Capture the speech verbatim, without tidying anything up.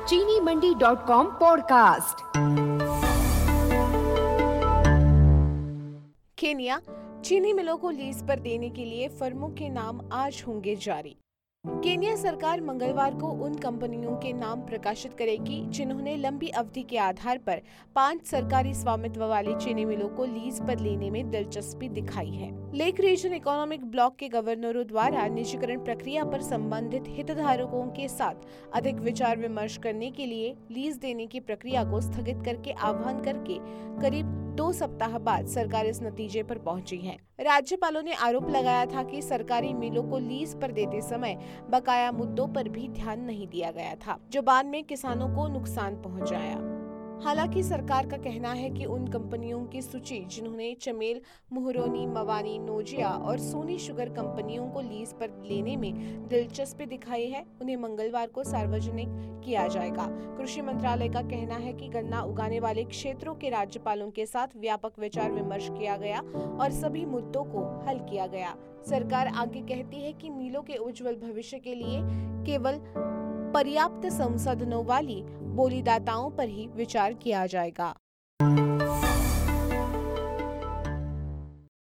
चीनी Mandi dot com podcast. Kenya चीनी मिलों को लीज पर देने के लिए फर्मों के नाम आज होंगे जारी। केन्या सरकार मंगलवार को उन कंपनियों के नाम प्रकाशित करेगी जिन्होंने लंबी अवधि के आधार पर पांच सरकारी स्वामित्व वाली चीनी मिलों को लीज पर लेने में दिलचस्पी दिखाई है। लेक रीजन इकोनॉमिक ब्लॉक के गवर्नरों द्वारा निजीकरण प्रक्रिया पर संबंधित हितधारकों के साथ अधिक विचार विमर्श करने के लिए लीज देने की प्रक्रिया को स्थगित करके आह्वान करके करीब दो सप्ताह बाद सरकार इस नतीजे पर पहुंची है। राज्यपालों ने आरोप लगाया था कि सरकारी मिलों को लीज पर देते समय बकाया मुद्दों पर भी ध्यान नहीं दिया गया था, जो बाद में किसानों को नुकसान पहुंचाया। हालांकि सरकार का कहना है कि उन कंपनियों की सूची जिन्होंने चमेल, मुहरोनी, मवानी, नोजिया और सोनी शुगर कंपनियों को लीज पर लेने में दिलचस्पी दिखाई है, उन्हें मंगलवार को सार्वजनिक किया जाएगा। कृषि मंत्रालय का कहना है कि गन्ना उगाने वाले क्षेत्रों के राज्यपालों के साथ व्यापक विचार विमर्श किया गया और सभी मुद्दों को हल किया गया। सरकार आगे कहती है कि मिलों के उज्जवल भविष्य के लिए केवल पर्याप्त संसाधनों वाली बोलीदाताओं पर ही विचार किया जाएगा।